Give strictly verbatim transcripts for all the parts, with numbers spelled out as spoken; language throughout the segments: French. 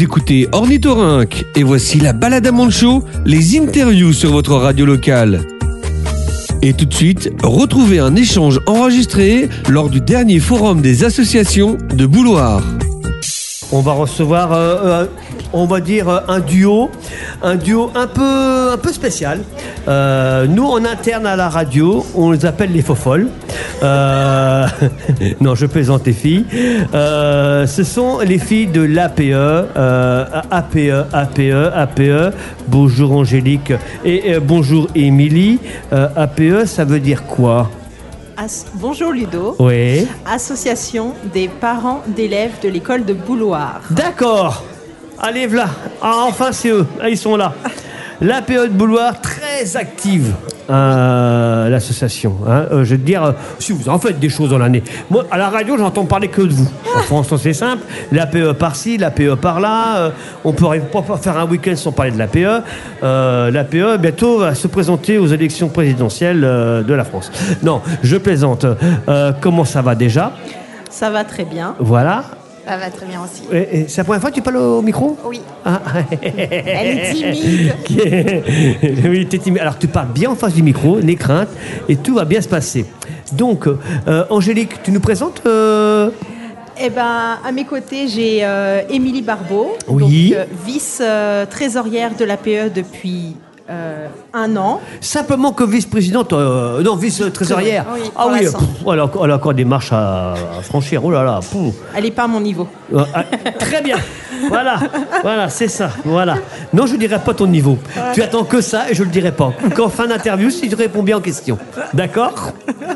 Vous écoutez Ornithorynque et voici la balade à Manchot, les interviews sur votre radio locale. Et tout de suite, retrouvez un échange enregistré lors du dernier forum des associations de Bouloir. On va recevoir, euh, euh, on va dire, un duo, un duo un peu, un peu spécial. Euh, nous, en interne à la radio, on les appelle les faux-folles. Euh, non, je plaisante les filles. Euh, ce sont les filles de l'A P E, euh, A P E, A P E, A P E. Bonjour Angélique et euh, bonjour Émilie. Euh, A P E, ça veut dire quoi ? As- Bonjour Ludo. Oui. Association des parents d'élèves de l'école de Bouloir. D'accord. Allez, voilà. Ah, enfin, c'est eux. Ah, ils sont là. L'A P E de Bouloir, très active, euh, l'association. Hein. Euh, je veux dire, euh, si vous en faites des choses dans l'année. Moi, à la radio, j'entends parler que de vous. En France, c'est simple. L'A P E par-ci, l'A P E par-là. Euh, on peut pas faire un week-end sans parler de l'A P E. Euh, L'A P E, bientôt, va se présenter aux élections présidentielles euh, de la France. Non, je plaisante. Euh, comment ça va déjà ? Ça va très bien. Voilà. Ça va très bien aussi. Et, et c'est la première fois que tu parles au micro ? Oui. Ah. Elle est timide. Oui, t'es timide. Alors tu parles bien en face du micro, n'aie crainte, et tout va bien se passer. Donc, euh, Angélique, tu nous présentes euh... Eh ben, à mes côtés, j'ai euh, Émilie Barbeau, Oui. donc, euh, vice-trésorière de l'A P E depuis euh, un an. Simplement que vice-présidente, euh, non, vice-trésorière. Oui, Ah pour oui, l'instant. pff, elle, a, elle a encore des marches à, à franchir. Oh là là. Pouf. Elle n'est pas à mon niveau. Euh, ah, très bien. Voilà, voilà, c'est ça. Voilà. Non, je ne dirai pas ton niveau. Tu attends que ça et je ne le dirai pas. Ou qu'en fin d'interview, si tu réponds bien aux questions. D'accord ?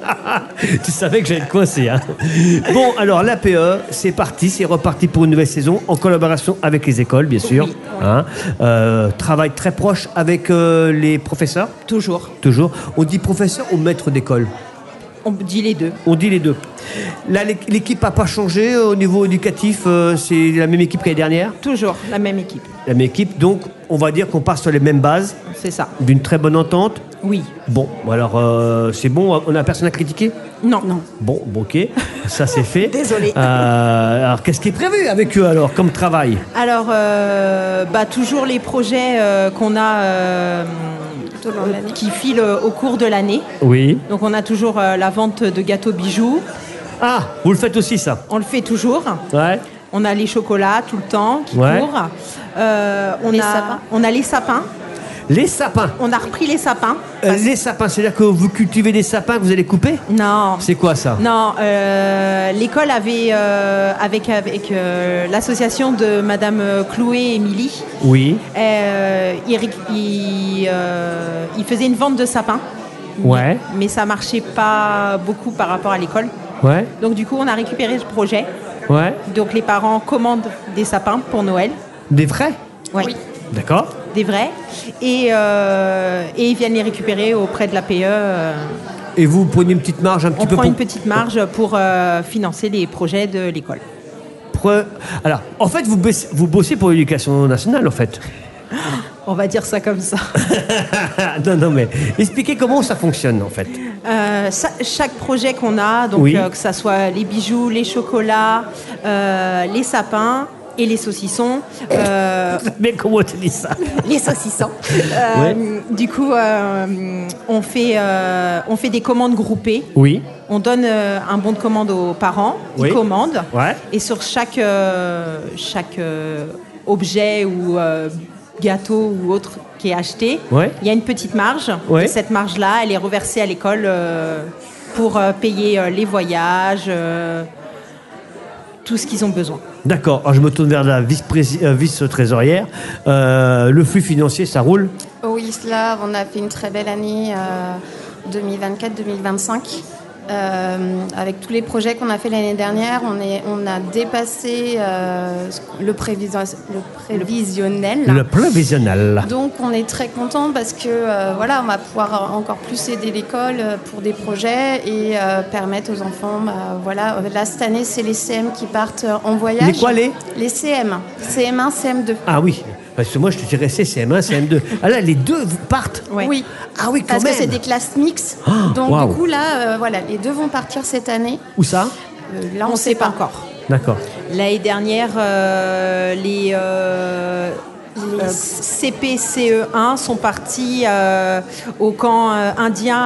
Tu savais que j'allais te coincer. Hein. Bon, alors l'A P E, c'est parti, c'est reparti pour une nouvelle saison en collaboration avec les écoles, bien sûr. Oui, oui. Hein. Euh, travail très proche avec euh, les professeurs. Toujours. Toujours. On dit professeur ou maître d'école ? On dit les deux. On dit les deux. Là, l'équipe n'a pas changé au niveau éducatif. Euh, c'est la même équipe que l'année dernière. Toujours la même équipe. La même équipe, donc on va dire qu'on part sur les mêmes bases, C'est ça. d'une très bonne entente. Oui. Bon, alors euh, c'est bon, on n'a personne à critiquer ? Non. Non. Bon, bon, ok, ça c'est fait. Désolée. Euh, alors qu'est-ce qui est prévu avec eux alors, comme travail ? Alors, euh, bah, toujours les projets euh, qu'on a euh, Tout au long de l'année. qui filent au cours de l'année. Oui. Donc, on a toujours euh, la vente de gâteaux bijoux. Ah, vous le faites aussi ça ? On le fait toujours. Ouais. On a les chocolats tout le temps qui Ouais. courent. Euh, on, Les a, sapins. on a les sapins. Les sapins. On a repris les sapins. Euh, Parce- les sapins, c'est-à-dire que vous cultivez des sapins que vous allez couper ? Non. C'est quoi ça ? Non, euh, l'école avait, euh, avec, avec euh, l'association de Madame Clouet et Émilie, Oui. euh, il, ré- il, euh, il faisait une vente de sapins. Ouais. Mais, mais ça marchait pas beaucoup par rapport à l'école. Ouais. Donc du coup, on a récupéré ce projet. Ouais. Donc les parents commandent des sapins pour Noël. Des vrais ? Ouais. Oui. D'accord. Des vrais. Et, euh, et ils viennent les récupérer auprès de l'A P E. euh, Et vous prenez une petite marge un petit on peu prend pour... une petite marge pour euh, financer les projets de l'école. Pre- Alors, en fait, vous bossez, vous bossez pour l'éducation nationale, en fait. On va dire ça comme ça. non, non, mais expliquez comment ça fonctionne, en fait. Euh, ça- chaque projet qu'on a, donc Oui. euh, que ça soit les bijoux, les chocolats, euh, les sapins et les saucissons. euh, Mais comment tu dis ça ? les saucissons. Euh, Du coup, euh, on, fait, euh, on fait des commandes groupées. Oui. On donne euh, un bon de commande aux parents. Oui. Ils commandent. Ouais. Et sur chaque, euh, chaque euh, objet ou euh, gâteau ou autre qui est acheté, Ouais. il y a une petite marge. Ouais. Et cette marge-là, elle est reversée à l'école euh, pour euh, payer euh, les voyages, euh, tout ce qu'ils ont besoin. D'accord. Alors, je me tourne vers la vice-prési- euh, vice-trésorière. Euh, le flux financier, ça roule ? Oui, cela, on a fait une très belle année euh, deux mille vingt-quatre deux mille vingt-cinq. Euh, avec tous les projets qu'on a fait l'année dernière, on, est, on a dépassé euh, le, prévision, le prévisionnel. Le prévisionnel. Donc on est très content parce que euh, voilà, on va pouvoir encore plus aider l'école euh, pour des projets et euh, permettre aux enfants. Bah, voilà, là cette année c'est les C M qui partent euh, en voyage. Les quoi, les Les C M, C M un, C M deux. Ah oui. Parce que moi, je te dirais c'est C M un, C M deux. Ah là, les deux vous partent. Ouais. Oui. Ah oui, quand Parce même. que c'est des classes mixtes. Oh, Donc waouh. du coup là, euh, voilà, les deux vont partir cette année. Où ça ? Euh, là On on ne ne sait pas encore. D'accord. L'année dernière, euh, les, euh, les C P C E un sont partis euh, au camp euh, indien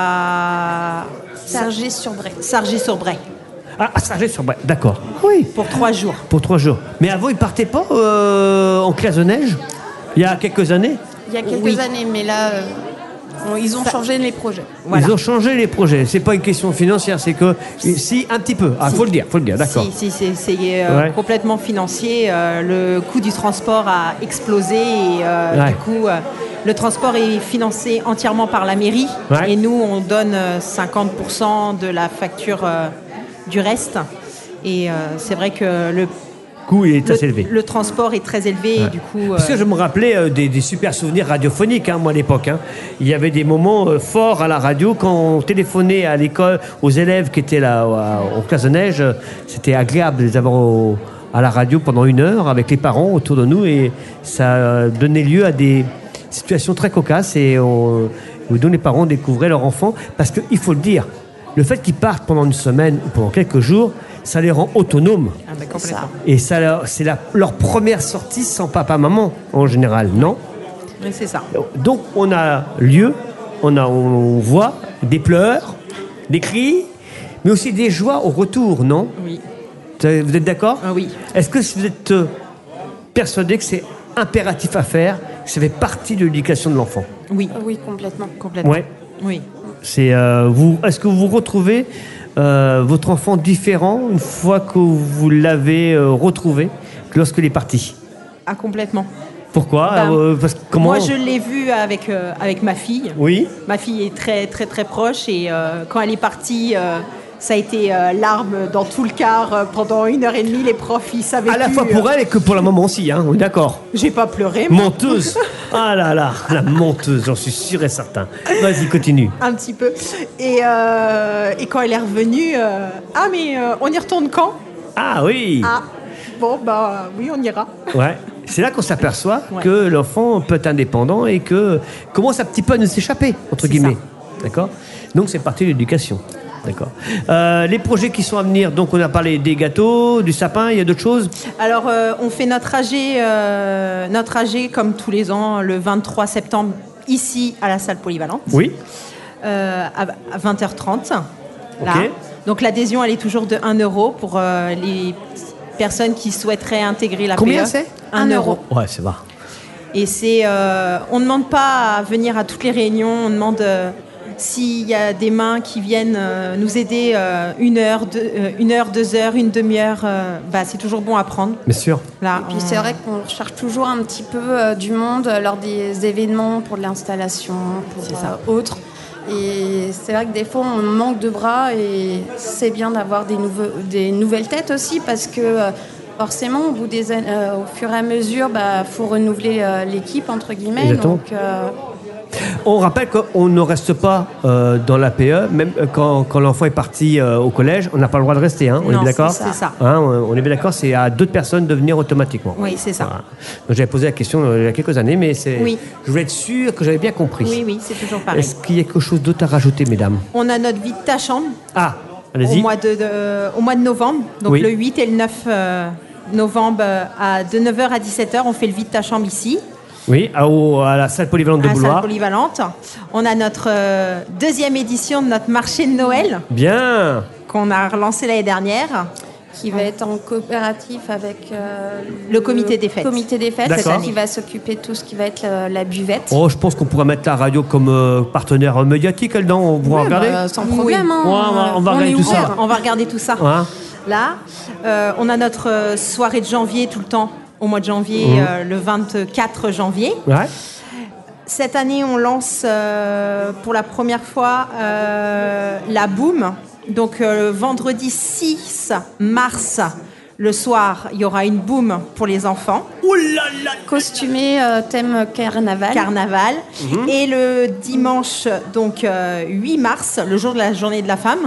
à Sargé-sur-Bray. Sargé-sur-Bray. Ah, à Sargé-sur-Bray, d'accord. Oui. Pour trois jours. Pour trois jours. Mais avant, ils partaient pas euh, en classe de neige il y a quelques années? Il y a quelques Oui. années, mais là, euh, on- ils ont Ça- changé les projets. Voilà. Ils ont changé les projets. C'est pas une question financière, c'est que si un petit peu. Ah, Si. faut le dire, faut le dire, d'accord. Si, si, c'est, c'est, euh, Ouais. complètement financier. Euh, le coût du transport a explosé et euh, Ouais. du coup, euh, le transport est financé entièrement par la mairie. Ouais. Et nous, on donne euh, cinquante pour cent de la facture euh, du reste. Et euh, c'est vrai que le, Le coût il est assez le, élevé. le transport est très élevé Ouais. et du coup... Parce que euh, je me rappelais euh, des, des super souvenirs radiophoniques, hein, moi à l'époque. hein. Il y avait des moments euh, forts à la radio quand on téléphonait à l'école aux élèves qui étaient là à- en classe de neige. euh, C'était agréable de les avoir au- à la radio pendant une heure avec les parents autour de nous et ça euh, donnait lieu à des situations très cocasses et on- dont les parents découvraient leur enfant. Parce qu'il faut le dire, le fait qu'ils partent pendant une semaine ou pendant quelques jours, ça les rend autonomes. ah ben, complètement. Et ça, leur- c'est la- leur première sortie sans papa-maman, en général, non? Mais c'est ça. Donc, on a lieu, on, a, on voit des pleurs, des cris, mais aussi des joies au retour, non? Oui. Vous êtes d'accord? Ah oui. Est-ce que vous êtes euh, persuadé que c'est impératif à faire, que ça fait partie de l'éducation de l'enfant? Oui. Oui, complètement. Complètement. Ouais. Oui. C'est, euh, vous, est-ce que vous retrouvez euh, votre enfant différent une fois que vous l'avez euh, retrouvé lorsqu'il est parti? Ah, complètement. Pourquoi? Ben, Euh, parce que comment? Moi, je l'ai vu avec, euh, avec ma fille. Oui. Ma fille est très, très, très proche et euh, quand elle est partie, euh, ça a été euh, larmes dans tout le car euh, pendant une heure et demie. Les profs, ils savaient À la plus, fois pour euh, elle et que pour la maman aussi, hein, on est d'accord. J'ai pas pleuré, moi, Menteuse. Ah là là, la menteuse, j'en suis sûr et certain. Vas-y, continue. un petit peu. Et, euh, et quand elle est revenue, euh, ah mais euh, on y retourne quand? Ah oui. Ah, bon, bah oui, on ira. Ouais. C'est là qu'on s'aperçoit Ouais. que l'enfant peut être indépendant et que commence un petit peu à nous s'échapper, entre C'est guillemets. ça. D'accord? Donc c'est partie de l'éducation. D'accord. Euh, les projets qui sont à venir, donc on a parlé des gâteaux, du sapin, il y a d'autres choses? Alors, euh, on fait notre A G, euh, notre A G comme tous les ans, le vingt-trois septembre, ici, à la salle polyvalente, Oui. euh, à à vingt heures trente. Là. Ok. Donc, l'adhésion, elle est toujours de un euro pour euh, les personnes qui souhaiteraient intégrer la Combien P E. c'est? Un euro. Ouais, ça va. Et c'est, euh, on ne demande pas à venir à toutes les réunions, on demande euh, s'il y a des mains qui viennent euh, nous aider euh, une heure, deux, euh, une heure, deux heures, une demi-heure, euh, bah, c'est toujours bon à prendre. Bien sûr. Là, Et puis on- c'est vrai qu'on recherche toujours un petit peu euh, du monde euh, lors des événements pour de l'installation, pour C'est ça. euh, autres. Et c'est vrai que des fois on manque de bras et c'est bien d'avoir des, nouveaux, des nouvelles têtes aussi parce que euh, forcément au, bout des, an- euh, au fur et à mesure, il bah, faut renouveler euh, l'équipe entre guillemets. Exactement. Donc, euh, On rappelle qu'on ne reste pas euh, dans l'A P E, même quand, quand l'enfant est parti euh, au collège, on n'a pas le droit de rester, hein, on Non, est bien d'accord? c'est ça. Hein, on on est bien d'accord, c'est à d'autres personnes de venir automatiquement. Oui, c'est ça. Voilà. Donc, j'avais posé la question euh, il y a quelques années, mais c'est, Oui. je voulais être sûr que j'avais bien compris. Oui, oui, c'est toujours pareil. Est-ce qu'il y a quelque chose d'autre à rajouter, mesdames? On a notre vie de ta chambre Ah, au allez-y. mois de, de- au mois de novembre, donc Oui. le huit et le neuf euh, novembre, euh, à, de neuf heures à dix-sept heures, on fait le vie de ta chambre ici. Oui, à, au- à la salle polyvalente de à la salle Bouloir. polyvalente. On a notre euh, deuxième édition de notre marché de Noël Bien. qu'on a relancé l'année dernière. qui va être en coopératif avec euh, Le comité des fêtes. comité des fêtes, D'accord. qui va s'occuper de tout ce qui va être la, la buvette. Oh, je pense qu'on pourrait mettre la radio comme euh, partenaire euh, médiatique là-dedans. On pourra Ouais, regarder. bah, sans Oui. problème. hein. Ouais, on va- on va regarder est tout ça. ouvert. On va regarder tout ça. Hein? Là, euh, on a notre euh, soirée de janvier tout le temps, au mois de janvier, Mhm. euh, le vingt-quatre janvier. Ouais. Cette année, on lance euh, pour la première fois euh, la Boom. Donc, euh, vendredi six mars, le soir, il y aura une Boom pour les enfants. Ouh là là. Costumé euh, thème carnaval. Carnaval. Et le dimanche, donc euh, huit mars, le jour de la journée de la femme,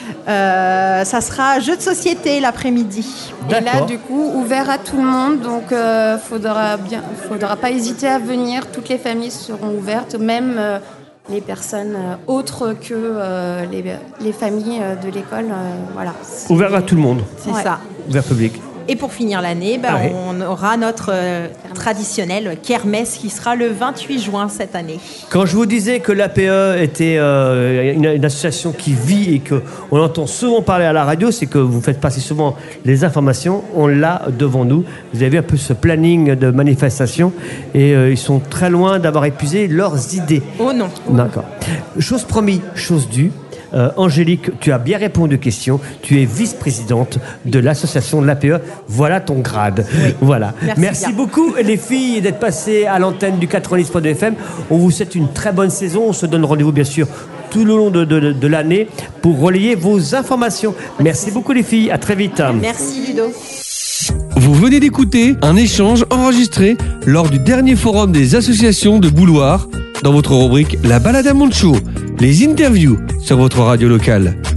euh, ça sera jeu de société l'après-midi. Et là, D'accord. du coup, ouvert à tout le monde, donc euh, faudra bien, faudra pas hésiter à venir. Toutes les familles seront ouvertes, même euh, les personnes euh, autres que euh, les, les familles euh, de l'école. euh, voilà. Ouvert à tout le monde. C'est Ouais. ça. Ouvert public. Et pour finir l'année, ben, Ah oui. on aura notre euh, traditionnelle kermesse qui sera le vingt-huit juin cette année. Quand je vous disais que l'A P E était euh, une, une association qui vit et qu'on entend souvent parler à la radio, c'est que vous faites passer souvent les informations, on l'a devant nous. Vous avez vu un peu ce planning de manifestation et euh, ils sont très loin d'avoir épuisé leurs idées. Oh non. D'accord. Chose promis, chose due. Euh, Angélique, tu as bien répondu aux questions. Tu es vice-présidente de l'association de l'A P E. Voilà ton grade. Oui. Voilà. Merci Merci bien. beaucoup les filles d'être passées à l'antenne du quatre-vingt-dix point deux F M. On vous souhaite une très bonne saison. On se donne rendez-vous bien sûr tout le long de, de, de l'année pour relayer vos informations. Merci beaucoup les filles. À très vite. Merci Ludo. Vous venez d'écouter un échange enregistré lors du dernier forum des associations de Bouloir dans votre rubrique La Balade à Montsou, les interviews sur votre radio locale.